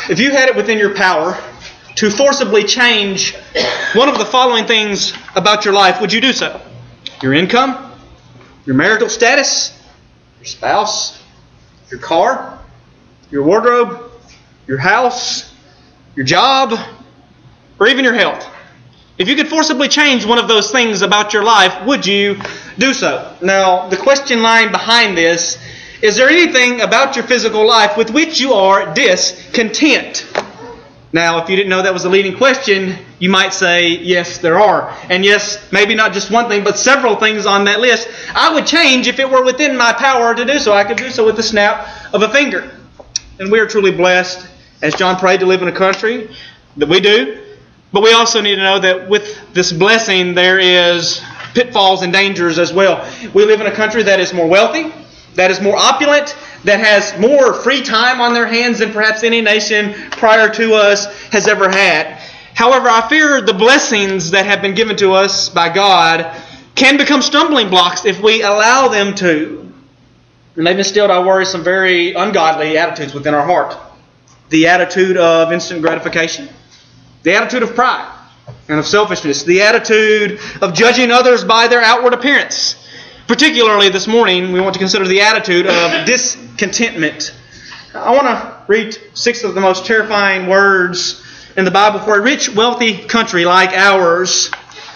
If you had it within your power to forcibly change one of the following things about your life, would you do so? Your income, your marital status, your spouse, your car, your wardrobe, your house, your job, or even your health. If you could forcibly change one of those things about your life, would you do so? Now, the question lying behind this, is there anything about your physical life with which you are discontent? Now, if you didn't know that was a leading question, you might say, yes, there are. And yes, maybe not just one thing, but several things on that list I would change if it were within my power to do so. I could do so with the snap of a finger. And we are truly blessed, as John prayed, to live in a country that we do. But we also need to know that with this blessing, there is pitfalls and dangers as well. We live in a country that is more wealthy, that is more opulent, that has more free time on their hands than perhaps any nation prior to us has ever had. However, I fear the blessings that have been given to us by God can become stumbling blocks if we allow them to. And they've instilled, I worry, some very ungodly attitudes within our heart. The attitude of instant gratification, the attitude of pride and of selfishness, the attitude of judging others by their outward appearance. Particularly this morning, we want to consider the attitude of discontentment. I want to read 6 of the most terrifying words in the Bible for a rich, wealthy country like ours.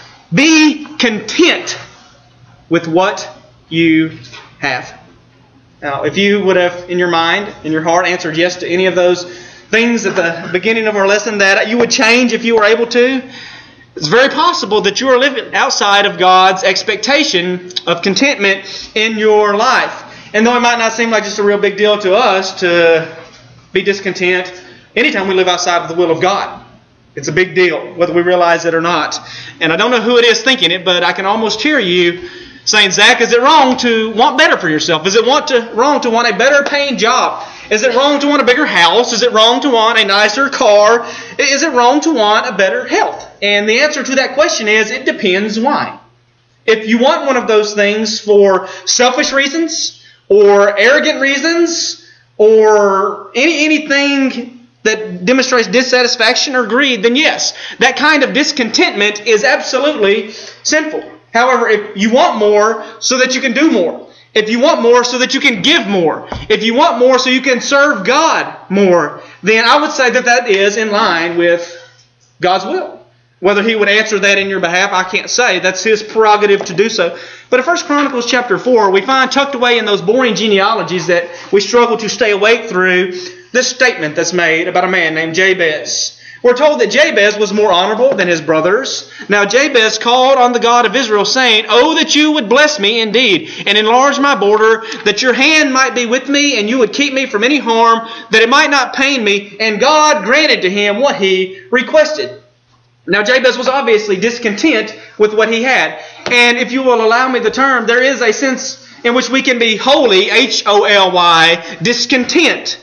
Be content with what you have. Now, if you would have, in your mind, in your heart, answered yes to any of those things at the beginning of our lesson that you would change if you were able to, it's very possible that you are living outside of God's expectation of contentment in your life. And though it might not seem like just a real big deal to us to be discontent anytime we live outside of the will of God, it's a big deal, whether we realize it or not. And I don't know who it is thinking it, but I can almost hear you saying, Zach, is it wrong to want better for yourself? Is it wrong to want a better paying job? Is it wrong to want a bigger house? Is it wrong to want a nicer car? Is it wrong to want a better health? And the answer to that question is, it depends why. If you want one of those things for selfish reasons, or arrogant reasons, or anything that demonstrates dissatisfaction or greed, then yes, that kind of discontentment is absolutely sinful. However, if you want more so that you can do more, if you want more so that you can give more, if you want more so you can serve God more, then I would say that that is in line with God's will. Whether He would answer that in your behalf, I can't say. That's His prerogative to do so. But in 1 Chronicles chapter 4, we find tucked away in those boring genealogies that we struggle to stay awake through, this statement that's made about a man named Jabez. We're told that Jabez was more honorable than his brothers. Now Jabez called on the God of Israel, saying, "Oh, that you would bless me indeed, and enlarge my border, that your hand might be with me, and you would keep me from any harm, that it might not pain me." And God granted to him what he requested. Now Jabez was obviously discontent with what he had. And if you will allow me the term, there is a sense in which we can be wholly, H-O-L-Y, discontent.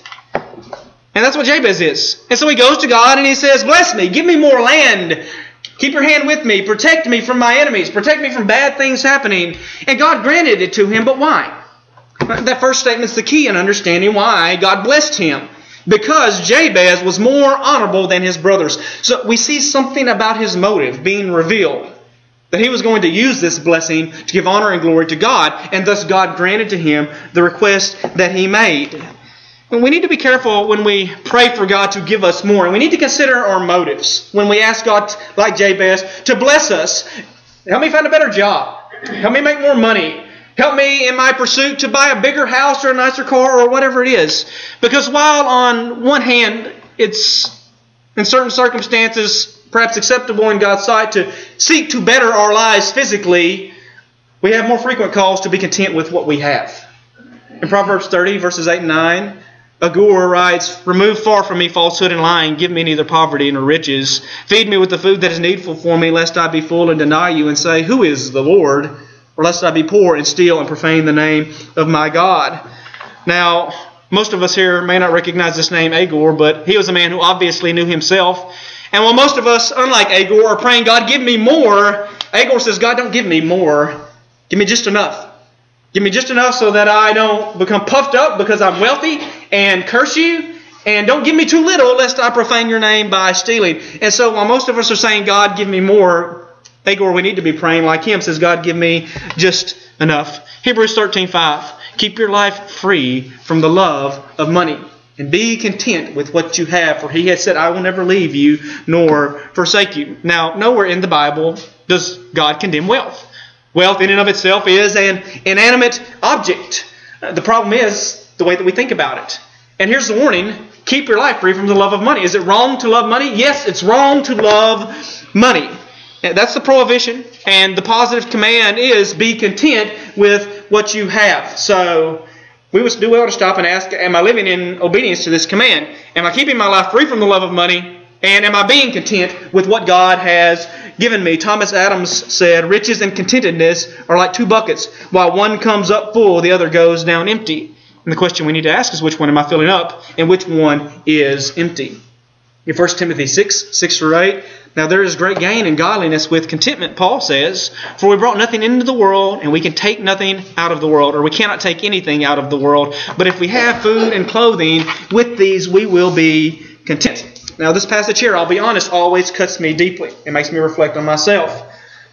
And that's what Jabez is. And so he goes to God and he says, "Bless me, give me more land. Keep your hand with me, protect me from my enemies, protect me from bad things happening." And God granted it to him, but why? That first statement is the key in understanding why God blessed him. Because Jabez was more honorable than his brothers. So we see something about his motive being revealed. That he was going to use this blessing to give honor and glory to God. And thus God granted to him the request that he made. And we need to be careful when we pray for God to give us more. And we need to consider our motives. When we ask God, like Jabez, to bless us. Help me find a better job. Help me make more money. Help me in my pursuit to buy a bigger house or a nicer car or whatever it is. Because while on one hand, it's in certain circumstances perhaps acceptable in God's sight to seek to better our lives physically, we have more frequent calls to be content with what we have. In Proverbs 30, verses 8 and 9, Agur writes, "Remove far from me falsehood and lying. Give me neither poverty nor riches. Feed me with the food that is needful for me, lest I be full and deny you and say, 'Who is the Lord?' Or lest I be poor and steal and profane the name of my God." Now, most of us here may not recognize this name Agur, but he was a man who obviously knew himself. And while most of us, unlike Agur, are praying, "God, give me more," Agur says, "God, don't give me more. Give me just enough. Give me just enough so that I don't become puffed up because I'm wealthy and curse you And don't give me too little lest I profane your name by stealing. And so while most of us are saying, God, give me more, Agor, we need to be praying like him, says, God, give me just enough. Hebrews 13:5. Keep your life free from the love of money, and be content with what you have, for he has said, I will never leave you nor forsake you. Now, nowhere in the Bible does God condemn wealth. Wealth in and of itself is an inanimate object. The problem is the way that we think about it. And here's the warning. Keep your life free from the love of money. Is it wrong to love money? Yes, it's wrong to love money. That's the prohibition. And the positive command is be content with what you have. So we would do well to stop and ask, am I living in obedience to this command? Am I keeping my life free from the love of money? And am I being content with what God has given me? Thomas Adams said, riches and contentedness are like two buckets. While one comes up full, the other goes down empty. And the question we need to ask is, which one am I filling up and which one is empty? In 1 Timothy 6:6-8, now there is great gain in godliness with contentment, Paul says, for we brought nothing into the world and we can take nothing out of the world, or we cannot take anything out of the world. But if we have food and clothing, with these we will be content. Now this passage here, I'll be honest, always cuts me deeply. It makes me reflect on myself.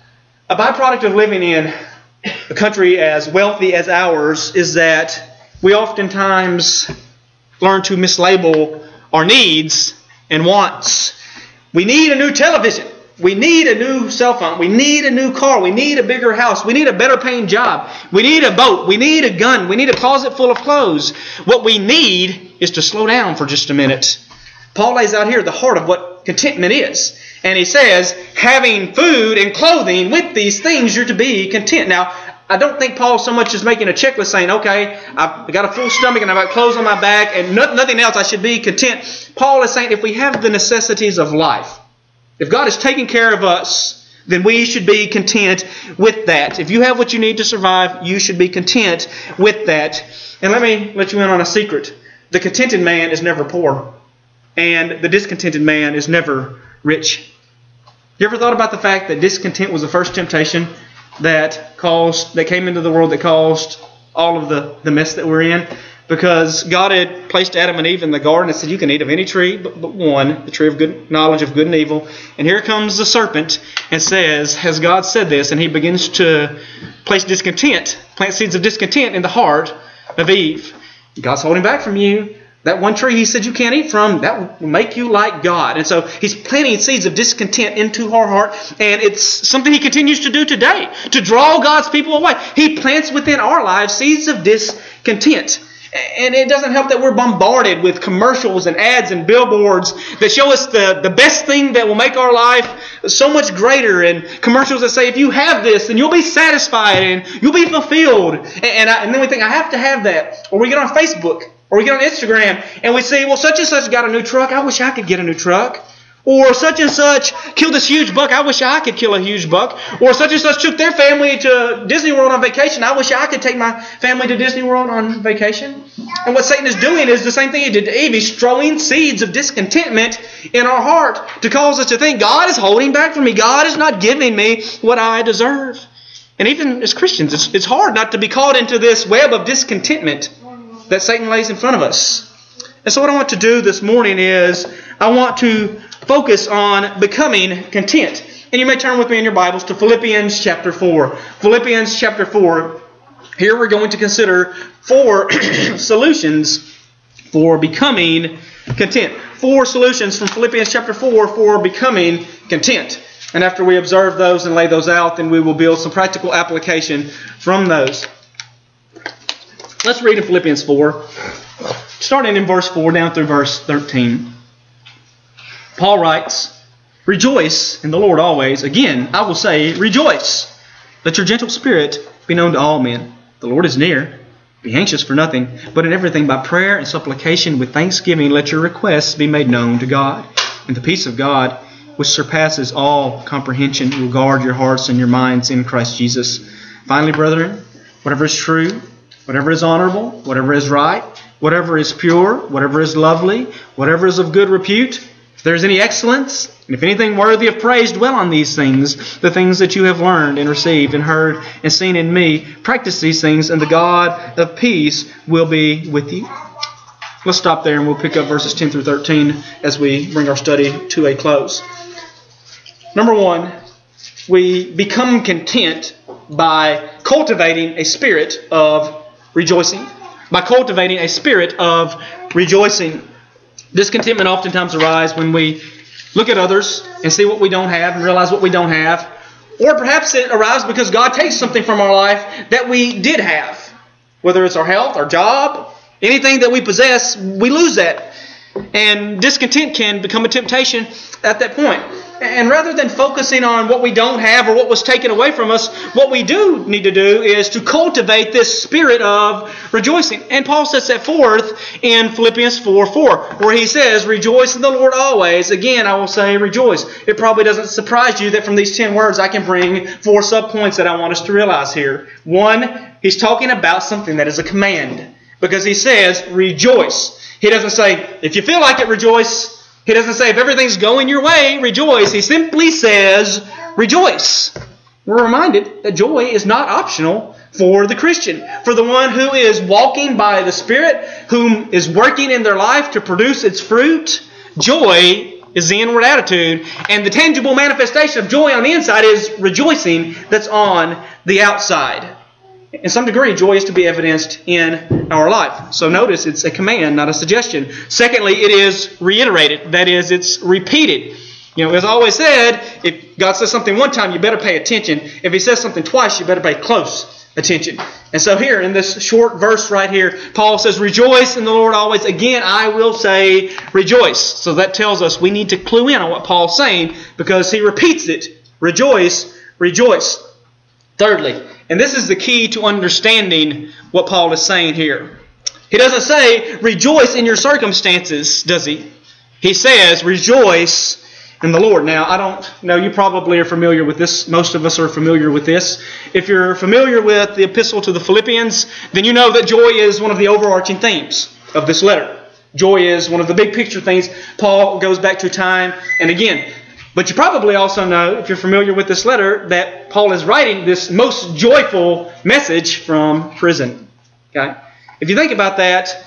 A byproduct of living in a country as wealthy as ours is that we oftentimes learn to mislabel our needs and wants. We need a new television. We need a new cell phone. We need a new car. We need a bigger house. We need a better paying job. We need a boat. We need a gun. We need a closet full of clothes. What we need is to slow down for just a minute. Paul lays out here the heart of what contentment is. And he says, having food and clothing, with these things you're to be content. Now, I don't think Paul so much is making a checklist saying, okay, I've got a full stomach and I've got clothes on my back and nothing else, I should be content. Paul is saying if we have the necessities of life, if God is taking care of us, then we should be content with that. If you have what you need to survive, you should be content with that. And let me let you in on a secret. The contented man is never poor, and the discontented man is never rich. You ever thought about the fact that discontent was the first temptation that came into the world that caused all of the mess that we're in? Because God had placed Adam and Eve in the garden and said, you can eat of any tree but one, the tree of good knowledge of good and evil. And here comes the serpent and says, has God said this? And he begins to place discontent, plant seeds of discontent in the heart of Eve. God's holding back from you. That one tree he said you can't eat from, that will make you like God. And so he's planting seeds of discontent into our heart. And it's something he continues to do today, to draw God's people away. He plants within our lives seeds of discontent. And it doesn't help that we're bombarded with commercials and ads and billboards that show us the best thing that will make our life so much greater. And commercials that say, if you have this, then you'll be satisfied and you'll be fulfilled. And then we think, I have to have that. Or we get on Facebook. Or we get on Instagram and we say, well, such and such got a new truck. I wish I could get a new truck. Or such and such killed this huge buck. I wish I could kill a huge buck. Or such and such took their family to Disney World on vacation. I wish I could take my family to Disney World on vacation. And what Satan is doing is the same thing he did to Eve. He's throwing seeds of discontentment in our heart to cause us to think, God is holding back from me. God is not giving me what I deserve. And even as Christians, it's hard not to be caught into this web of discontentment that Satan lays in front of us. And so what I want to do this morning is I want to focus on becoming content. And you may turn with me in your Bibles to Philippians chapter 4. Philippians chapter 4. Here we're going to consider 4 solutions for becoming content. 4 solutions from Philippians chapter 4 for becoming content. And after we observe those and lay those out, then we will build some practical application from those. Let's read in Philippians 4, starting in verse 4 down through verse 13. Paul writes, rejoice in the Lord always. Again, I will say, rejoice. Let your gentle spirit be known to all men. The Lord is near. Be anxious for nothing, but in everything by prayer and supplication with thanksgiving let your requests be made known to God. And the peace of God, which surpasses all comprehension, will guard your hearts and your minds in Christ Jesus. Finally, brethren, whatever is true, whatever is honorable, whatever is right, whatever is pure, whatever is lovely, whatever is of good repute, if there is any excellence, and if anything worthy of praise, dwell on these things, the things that you have learned and received and heard and seen in me. Practice these things, and the God of peace will be with you. Let's stop there and we'll pick up verses 10 through 13 as we bring our study to a close. Number one, we become content by cultivating a spirit of rejoicing. By cultivating a spirit of rejoicing. Discontentment oftentimes arises when we look at others and see what we don't have and realize what we don't have. Or perhaps it arises because God takes something from our life that we did have. Whether it's our health, our job, anything that we possess, we lose that. And discontent can become a temptation at that point. And rather than focusing on what we don't have or what was taken away from us, what we do need to do is to cultivate this spirit of rejoicing. And Paul sets that forth in Philippians 4:4, where he says, "Rejoice in the Lord always." Again, I will say rejoice. It probably doesn't surprise you that from these 10 words I can bring 4 subpoints that I want us to realize here. One, he's talking about something that is a command. Because he says, rejoice. He doesn't say, if you feel like it, rejoice. He doesn't say, if everything's going your way, rejoice. He simply says, rejoice. We're reminded that joy is not optional for the Christian. For the one who is walking by the Spirit, whom is working in their life to produce its fruit, joy is the inward attitude. And the tangible manifestation of joy on the inside is rejoicing that's on the outside. In some degree, joy is to be evidenced in our life. So notice it's a command, not a suggestion. Secondly, it is reiterated. That is, it's repeated. As always said, if God says something one time, you better pay attention. If He says something twice, you better pay close attention. And so here, in this short verse right here, Paul says, rejoice in the Lord always. Again, I will say rejoice. So that tells us we need to clue in on what Paul's saying because he repeats it. Rejoice, rejoice. Thirdly, and this is the key to understanding what Paul is saying here. He doesn't say, rejoice in your circumstances, does he? He says, rejoice in the Lord. Now, I don't know, you probably are familiar with this. Most of us are familiar with this. If you're familiar with the epistle to the Philippians, then you know that joy is one of the overarching themes of this letter. Joy is one of the big picture things. Paul goes back to time and again. But you probably also know, if you're familiar with this letter, that Paul is writing this most joyful message from prison. Okay? If you think about that,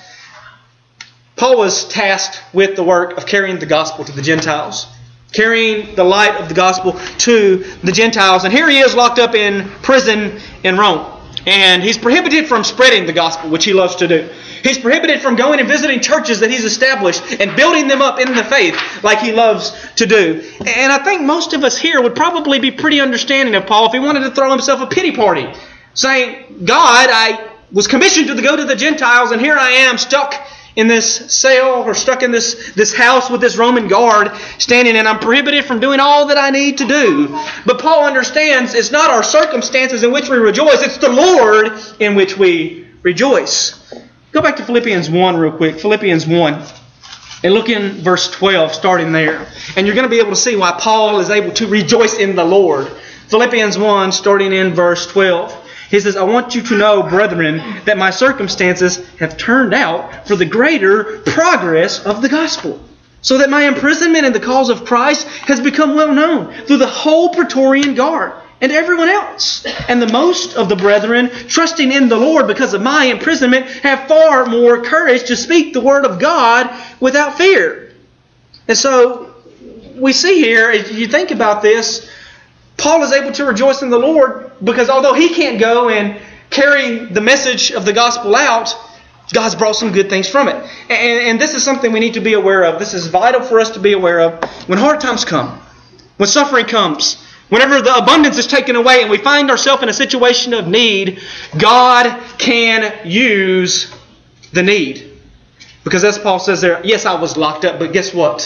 Paul was tasked with the work of carrying the gospel to the Gentiles. Carrying the light of the gospel to the Gentiles. And here he is locked up in prison in Rome. And he's prohibited from spreading the gospel, which he loves to do. He's prohibited from going and visiting churches that he's established and building them up in the faith like he loves to do. And I think most of us here would probably be pretty understanding of Paul if he wanted to throw himself a pity party. Saying, God, I was commissioned to go to the Gentiles and here I am stuck in this cell or stuck in this house with this Roman guard standing and I'm prohibited from doing all that I need to do. But Paul understands it's not our circumstances in which we rejoice, it's the Lord in which we rejoice. Go back to Philippians 1 real quick. Philippians 1. And look in verse 12, starting there. And you're going to be able to see why Paul is able to rejoice in the Lord. Philippians 1, starting in verse 12. He says, I want you to know, brethren, that my circumstances have turned out for the greater progress of the gospel, so that my imprisonment in the cause of Christ has become well known through the whole Praetorian Guard and everyone else. And the most of the brethren, trusting in the Lord because of my imprisonment, have far more courage to speak the word of God without fear. And so we see here, if you think about this, Paul is able to rejoice in the Lord because although he can't go and carry the message of the gospel out, God's brought some good things from it. And this is something we need to be aware of. This is vital for us to be aware of. When hard times come, when suffering comes, whenever the abundance is taken away and we find ourselves in a situation of need, God can use the need. Because as Paul says there, yes, I was locked up, but guess what?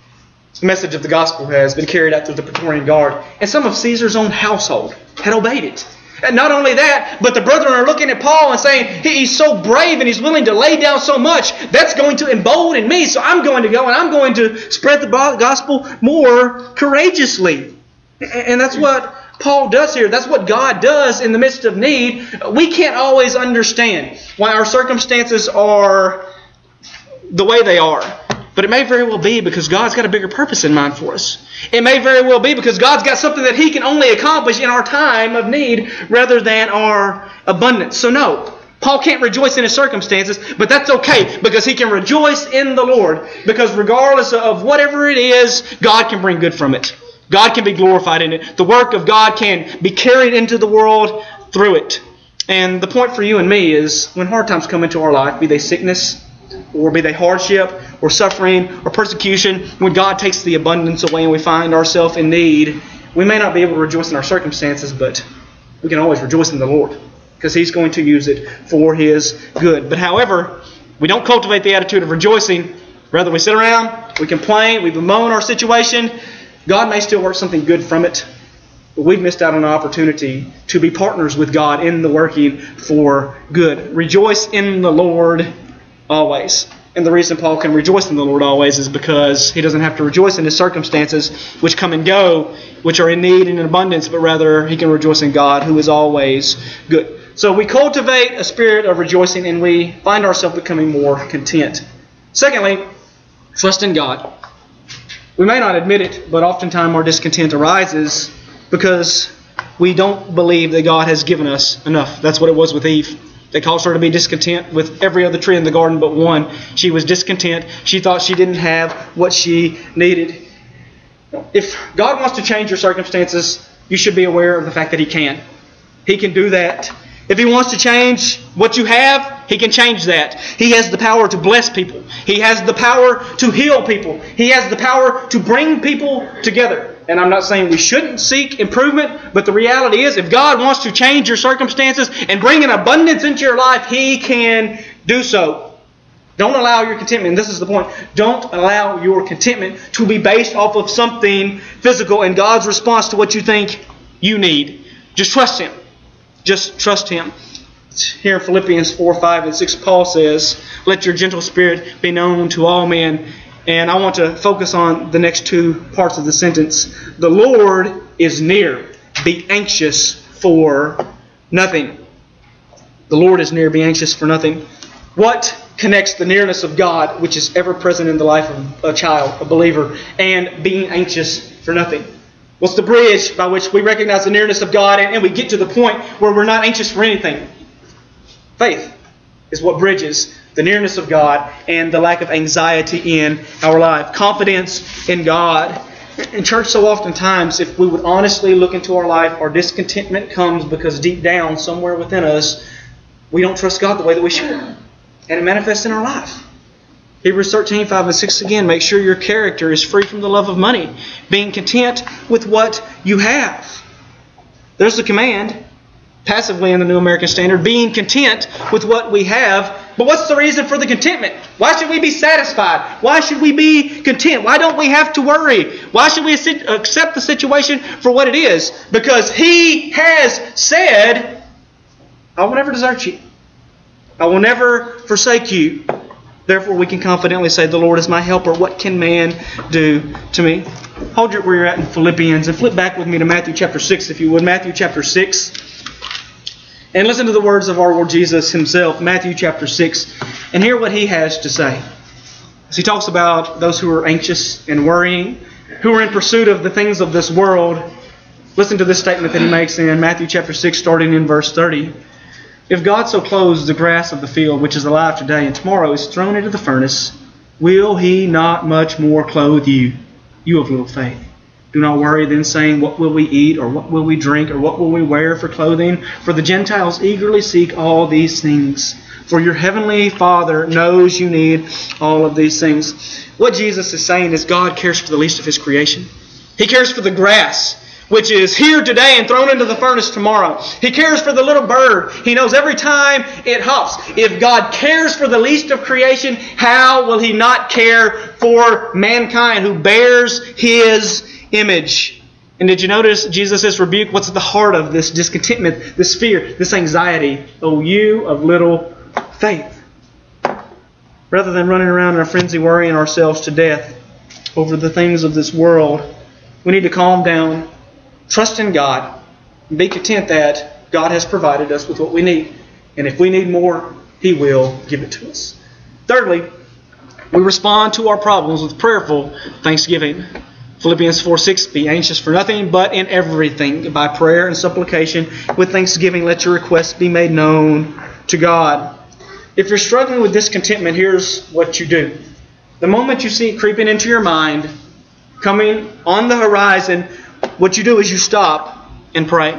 The message of the gospel has been carried out through the Praetorian Guard. And some of Caesar's own household had obeyed it. And not only that, but the brethren are looking at Paul and saying, he's so brave and he's willing to lay down so much. That's going to embolden me. So I'm going to go and I'm going to spread the gospel more courageously. And that's what Paul does here. That's what God does in the midst of need. We can't always understand why our circumstances are the way they are. But it may very well be because God's got a bigger purpose in mind for us. It may very well be because God's got something that He can only accomplish in our time of need rather than our abundance. So no, Paul can't rejoice in his circumstances, but that's okay because he can rejoice in the Lord. Because regardless of whatever it is, God can bring good from it. God can be glorified in it. The work of God can be carried into the world through it. And the point for you and me is when hard times come into our life, be they sickness, or be they hardship, or suffering, or persecution, when God takes the abundance away and we find ourselves in need, we may not be able to rejoice in our circumstances, but we can always rejoice in the Lord because He's going to use it for His good. But however, we don't cultivate the attitude of rejoicing. Rather, we sit around, we complain, we bemoan our situation. God may still work something good from it, but we've missed out on an opportunity to be partners with God in the working for good. Rejoice in the Lord always. And the reason Paul can rejoice in the Lord always is because he doesn't have to rejoice in his circumstances, which come and go, which are in need and in abundance, but rather he can rejoice in God, who is always good. So we cultivate a spirit of rejoicing and we find ourselves becoming more content. Secondly, trust in God. We may not admit it, but oftentimes our discontent arises because we don't believe that God has given us enough. That's what it was with Eve. They caused her to be discontent with every other tree in the garden but one. She was discontent. She thought she didn't have what she needed. If God wants to change your circumstances, you should be aware of the fact that He can. He can do that. If He wants to change what you have, He can change that. He has the power to bless people. He has the power to heal people. He has the power to bring people together. And I'm not saying we shouldn't seek improvement, but the reality is if God wants to change your circumstances and bring an abundance into your life, He can do so. Don't allow your contentment, and this is the point, don't allow your contentment to be based off of something physical and God's response to what you think you need. Just trust Him. Just trust Him. Here in Philippians 4, 5, and 6, Paul says, "Let your gentle spirit be known to all men." And I want to focus on the next two parts of the sentence. The Lord is near. Be anxious for nothing. The Lord is near. Be anxious for nothing. What connects the nearness of God, which is ever present in the life of a child, a believer, and being anxious for nothing? What's the bridge by which we recognize the nearness of God and we get to the point where we're not anxious for anything? Faith is what bridges the nearness of God and the lack of anxiety in our life. Confidence in God. In church, so oftentimes, if we would honestly look into our life, our discontentment comes because deep down, somewhere within us, we don't trust God the way that we should. And it manifests in our life. Hebrews 13, 5 and 6 again. Make sure your character is free from the love of money, being content with what you have. There's the command, passively in the New American Standard, being content with what we have. But what's the reason for the contentment? Why should we be satisfied? Why should we be content? Why don't we have to worry? Why should we accept the situation for what it is? Because He has said, I will never desert you. I will never forsake you. Therefore, we can confidently say, the Lord is my helper. What can man do to me? Hold where you're at in Philippians and flip back with me to Matthew chapter 6, if you would. Matthew chapter 6. And listen to the words of our Lord Jesus Himself, Matthew chapter 6, and hear what He has to say. As He talks about those who are anxious and worrying, who are in pursuit of the things of this world, listen to this statement that He makes in Matthew chapter 6, starting in verse 30. If God so clothes the grass of the field, which is alive today and tomorrow is thrown into the furnace, will He not much more clothe you, you of little faith? Do not worry then, saying, what will we eat, or what will we drink, or what will we wear for clothing? For the Gentiles eagerly seek all these things. For your heavenly Father knows you need all of these things. What Jesus is saying is God cares for the least of His creation. He cares for the grass, which is here today and thrown into the furnace tomorrow. He cares for the little bird. He knows every time it hops. If God cares for the least of creation, how will He not care for mankind who bears His image? And did you notice Jesus' rebuke? What's at the heart of this discontentment, this fear, this anxiety? Oh, you of little faith. Rather than running around in a frenzy worrying ourselves to death over the things of this world, we need to calm down, trust in God, and be content that God has provided us with what we need. And if we need more, He will give it to us. Thirdly, we respond to our problems with prayerful thanksgiving. Philippians 4:6, be anxious for nothing, but in everything, by prayer and supplication, with thanksgiving, let your requests be made known to God. If you're struggling with discontentment, here's what you do. The moment you see it creeping into your mind, coming on the horizon, what you do is you stop and pray.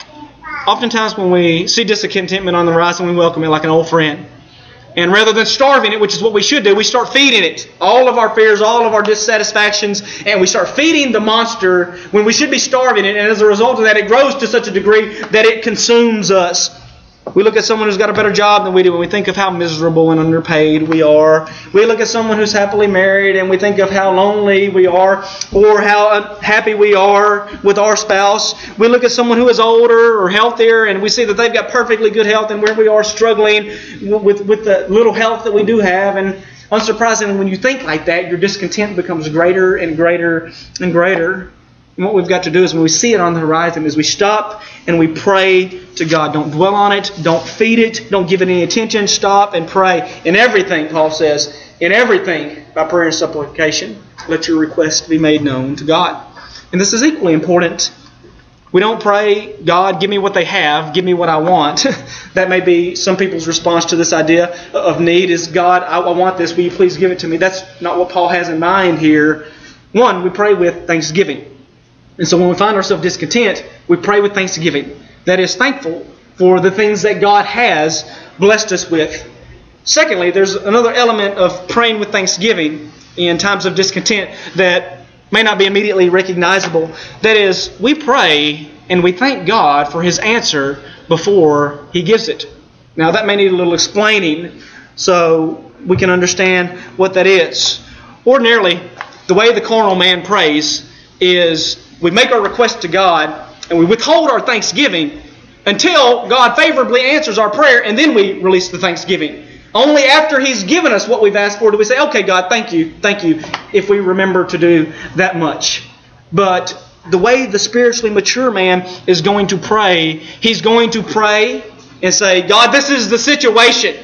Oftentimes when we see discontentment on the horizon, we welcome it like an old friend. And rather than starving it, which is what we should do, we start feeding it. All of our fears, all of our dissatisfactions, and we start feeding the monster when we should be starving it. And as a result of that, it grows to such a degree that it consumes us. We look at someone who's got a better job than we do and we think of how miserable and underpaid we are. We look at someone who's happily married and we think of how lonely we are or how unhappy we are with our spouse. We look at someone who is older or healthier and we see that they've got perfectly good health and where we are struggling with the little health that we do have. And unsurprisingly, when you think like that, your discontent becomes greater and greater and greater. And what we've got to do is when we see it on the horizon is we stop and we pray to God. Don't dwell on it. Don't feed it. Don't give it any attention. Stop and pray. In everything, Paul says, in everything, by prayer and supplication, let your request be made known to God. And this is equally important. We don't pray, God, give me what they have. Give me what I want. That may be some people's response to this idea of need is, God, I want this. Will you please give it to me? That's not what Paul has in mind here. One, we pray with thanksgiving. And so when we find ourselves discontent, we pray with thanksgiving. That is, thankful for the things that God has blessed us with. Secondly, there's another element of praying with thanksgiving in times of discontent that may not be immediately recognizable. That is, we pray and we thank God for His answer before He gives it. Now, that may need a little explaining so we can understand what that is. Ordinarily, the way the carnal man prays is we make our request to God and we withhold our thanksgiving until God favorably answers our prayer, and then we release the thanksgiving. Only after He's given us what we've asked for do we say, okay, God, thank you, if we remember to do that much. But the way the spiritually mature man is going to pray, he's going to pray and say, God, this is the situation.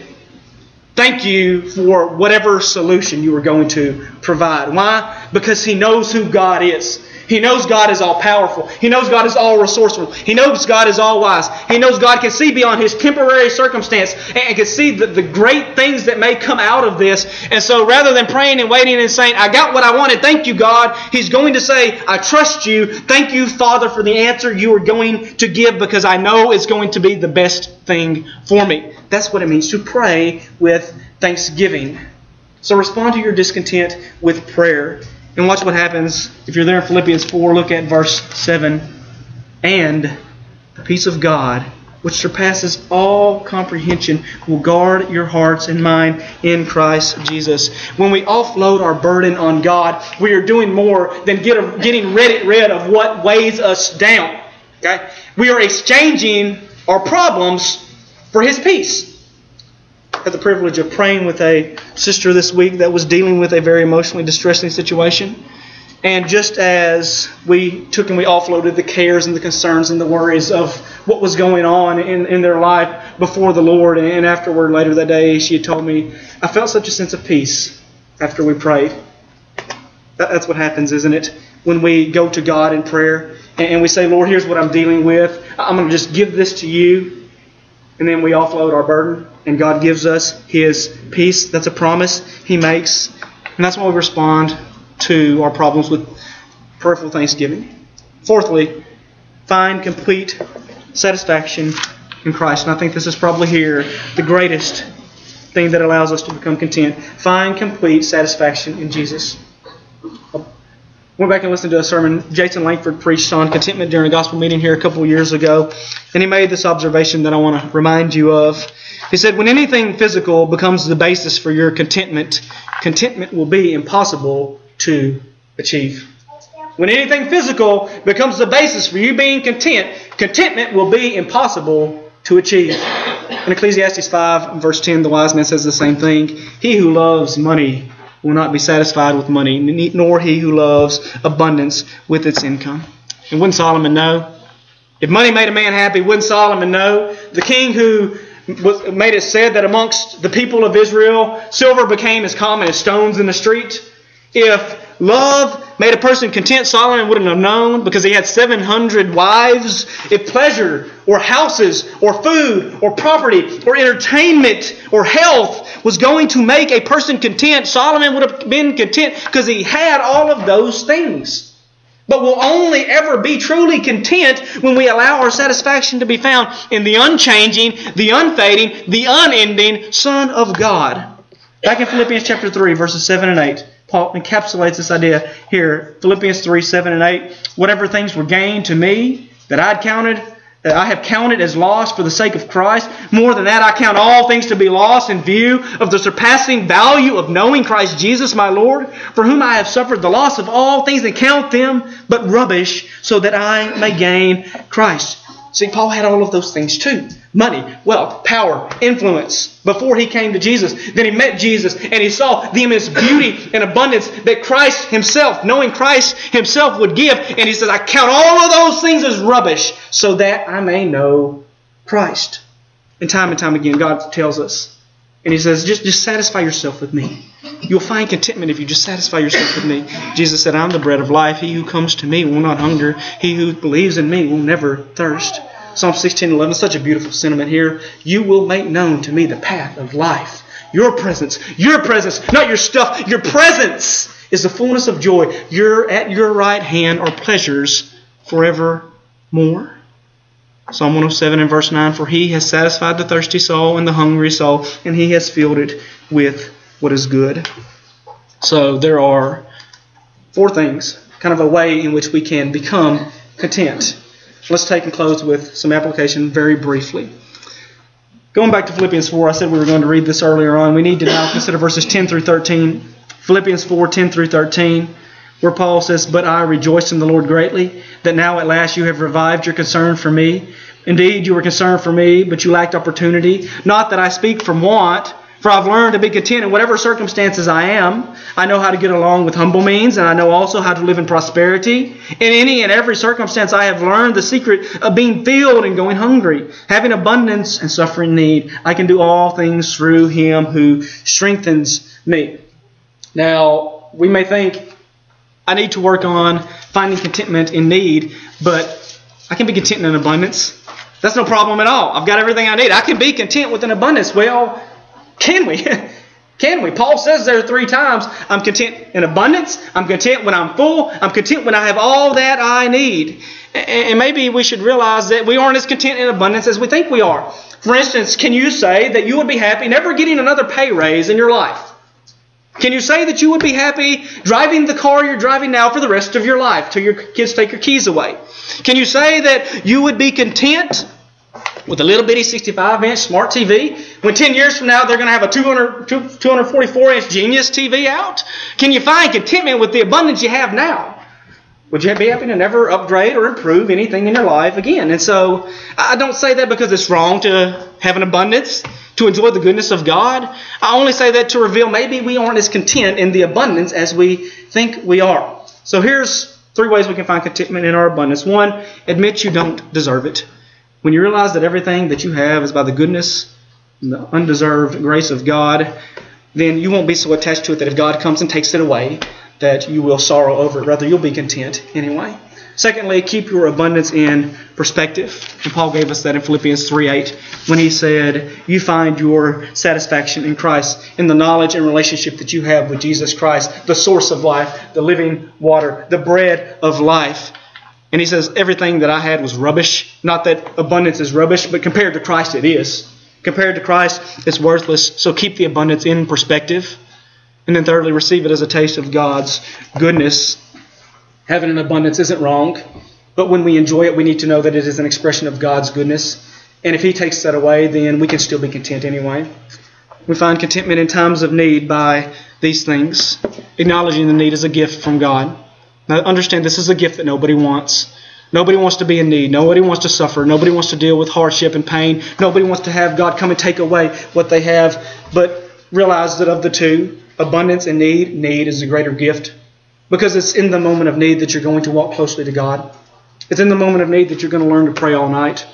Thank you for whatever solution you are going to provide. Why? Because he knows who God is. He knows God is all-powerful. He knows God is all-resourceful. He knows God is all-wise. He knows God can see beyond his temporary circumstance and can see the great things that may come out of this. And so rather than praying and waiting and saying, I got what I wanted, thank you, God, he's going to say, I trust you. Thank you, Father, for the answer you are going to give because I know it's going to be the best thing for me. That's what it means to pray with thanksgiving. So respond to your discontent with prayer. And watch what happens. If you're there in Philippians 4, look at verse 7. And the peace of God, which surpasses all comprehension, will guard your hearts and mind in Christ Jesus. When we offload our burden on God, we are doing more than getting rid of what weighs us down. Okay? We are exchanging our problems for His peace. I had the privilege of praying with a sister this week that was dealing with a very emotionally distressing situation. And just as we took and we offloaded the cares and the concerns and the worries of what was going on in their life before the Lord, and afterward, later that day, she had told me, I felt such a sense of peace after we prayed. That's what happens, isn't it? When we go to God in prayer and we say, Lord, here's what I'm dealing with. I'm going to just give this to you. And then we offload our burden, and God gives us His peace. That's a promise He makes. And that's why we respond to our problems with prayerful thanksgiving. Fourthly, find complete satisfaction in Christ. And I think this is probably here the greatest thing that allows us to become content. Find complete satisfaction in Jesus. I went back and listened to a sermon Jason Langford preached on contentment during a gospel meeting here a couple of years ago. And he made this observation that I want to remind you of. He said, when anything physical becomes the basis for your contentment, contentment will be impossible to achieve. When anything physical becomes the basis for you being content, contentment will be impossible to achieve. In Ecclesiastes 5, verse 10, the wise man says the same thing. He who loves money will not be satisfied with money, nor he who loves abundance with its income. And wouldn't Solomon know? If money made a man happy, wouldn't Solomon know? The king who made it said that amongst the people of Israel, silver became as common as stones in the street. If love made a person content, Solomon wouldn't have known, because he had 700 wives. If pleasure or houses or food or property or entertainment or health was going to make a person content, Solomon would have been content because he had all of those things. But we'll only ever be truly content when we allow our satisfaction to be found in the unchanging, the unfading, the unending Son of God. Back in Philippians chapter 3, verses 7 and 8, Paul encapsulates this idea here. Philippians 3, 7 and 8. Whatever things were gained to me that I have counted as loss for the sake of Christ. More than that, I count all things to be lost in view of the surpassing value of knowing Christ Jesus my Lord, for whom I have suffered the loss of all things and count them but rubbish, so that I may gain Christ. See, Paul had all of those things too. Money, wealth, power, influence. Before he came to Jesus, then he met Jesus and he saw the immense beauty and abundance that Christ Himself, knowing Christ Himself, would give. And he says, I count all of those things as rubbish so that I may know Christ. And time again, God tells us. And He says, just satisfy yourself with me. You'll find contentment if you just satisfy yourself with me. Jesus said, I'm the bread of life. He who comes to me will not hunger. He who believes in me will never thirst. Psalm 16:11, such a beautiful sentiment here. You will make known to me the path of life. Your presence, not your stuff, your presence is the fullness of joy. At your right hand are pleasures forevermore. Psalm 107 and verse 9, for He has satisfied the thirsty soul and the hungry soul, and He has filled it with what is good. So there are 4 things, kind of a way in which we can become content. Let's take and close with some application very briefly. Going back to Philippians 4, I said we were going to read this earlier on. We need to now consider verses 10 through 13. Philippians 4, 10 through 13, where Paul says, but I rejoice in the Lord greatly, that now at last you have revived your concern for me. Indeed, you were concerned for me, but you lacked opportunity. Not that I speak from want, for I've learned to be content in whatever circumstances I am. I know how to get along with humble means, and I know also how to live in prosperity. In any and every circumstance I have learned the secret of being filled and going hungry, having abundance and suffering need. I can do all things through Him who strengthens me. Now, we may think, I need to work on finding contentment in need, but I can be content in abundance. That's no problem at all. I've got everything I need. I can be content with an abundance. Well, can we? Can we? Paul says there 3 times, I'm content in abundance, I'm content when I'm full, I'm content when I have all that I need. And maybe we should realize that we aren't as content in abundance as we think we are. For instance, can you say that you would be happy never getting another pay raise in your life? Can you say that you would be happy driving the car you're driving now for the rest of your life till your kids take your keys away? Can you say that you would be content with a little bitty 65-inch smart TV when 10 years from now they're going to have a 244-inch Genius TV out? Can you find contentment with the abundance you have now? Would you be happy to never upgrade or improve anything in your life again? And so I don't say that because it's wrong to have an abundance, to enjoy the goodness of God. I only say that to reveal maybe we aren't as content in the abundance as we think we are. So here's 3 ways we can find contentment in our abundance. 1, admit you don't deserve it. When you realize that everything that you have is by the goodness and the undeserved grace of God, then you won't be so attached to it that if God comes and takes it away, that you will sorrow over it. Rather, you'll be content anyway. Secondly, keep your abundance in perspective. And Paul gave us that in Philippians 3:8 when he said, you find your satisfaction in Christ, in the knowledge and relationship that you have with Jesus Christ, the source of life, the living water, the bread of life. And he says, everything that I had was rubbish. Not that abundance is rubbish, but compared to Christ it is. Compared to Christ, it's worthless. So keep the abundance in perspective. And then thirdly, receive it as a taste of God's goodness. Having an abundance isn't wrong. But when we enjoy it, we need to know that it is an expression of God's goodness. And if He takes that away, then we can still be content anyway. We find contentment in times of need by these things. Acknowledging the need as a gift from God. Now understand, this is a gift that nobody wants. Nobody wants to be in need. Nobody wants to suffer. Nobody wants to deal with hardship and pain. Nobody wants to have God come and take away what they have. But realize that of the two, abundance and need is a greater gift. Because it's in the moment of need that you're going to walk closely to God. It's in the moment of need that you're going to learn to pray all night.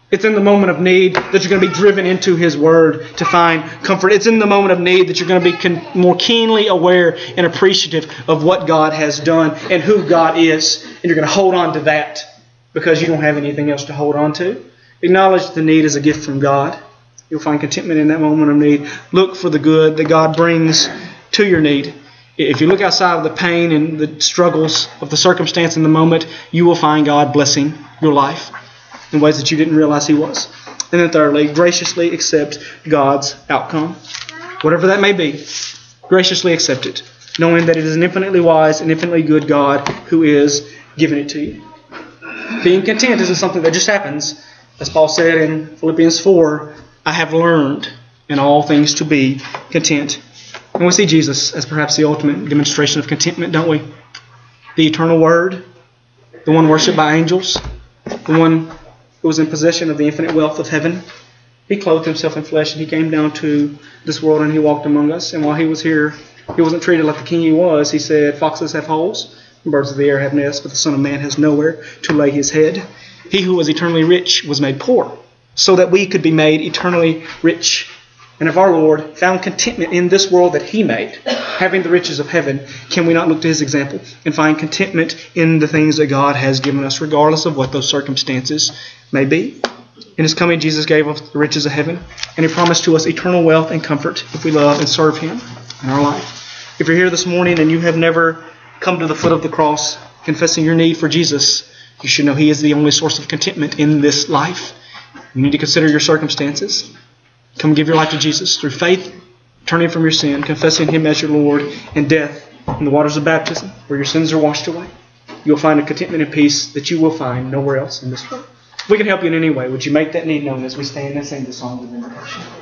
It's in the moment of need that you're going to be driven into His Word to find comfort. It's in the moment of need that you're going to be more keenly aware and appreciative of what God has done and who God is. And you're going to hold on to that because you don't have anything else to hold on to. Acknowledge the need as a gift from God. You'll find contentment in that moment of need. Look for the good that God brings to your need. If you look outside of the pain and the struggles of the circumstance in the moment, you will find God blessing your life in ways that you didn't realize He was. And then thirdly, graciously accept God's outcome. Whatever that may be, graciously accept it, knowing that it is an infinitely wise and infinitely good God who is giving it to you. Being content isn't something that just happens. As Paul said in Philippians 4, I have learned in all things to be content. And we see Jesus as perhaps the ultimate demonstration of contentment, don't we? The eternal Word, the one worshipped by angels, the one who was in possession of the infinite wealth of heaven. He clothed Himself in flesh and He came down to this world and He walked among us. And while He was here, He wasn't treated like the king He was. He said, foxes have holes, and birds of the air have nests, but the Son of Man has nowhere to lay His head. He who was eternally rich was made poor, so that we could be made eternally rich. And if our Lord found contentment in this world that He made, having the riches of heaven, can we not look to His example and find contentment in the things that God has given us, regardless of what those circumstances may be? In His coming, Jesus gave us the riches of heaven, and He promised to us eternal wealth and comfort if we love and serve Him in our life. If you're here this morning and you have never come to the foot of the cross, confessing your need for Jesus, you should know He is the only source of contentment in this life. You need to consider your circumstances. Come give your life to Jesus through faith, turning from your sin, confessing Him as your Lord, and death in the waters of baptism, where your sins are washed away. You'll find a contentment and peace that you will find nowhere else in this world. If we can help you in any way, would you make that need known as we stand and sing the song of invitation?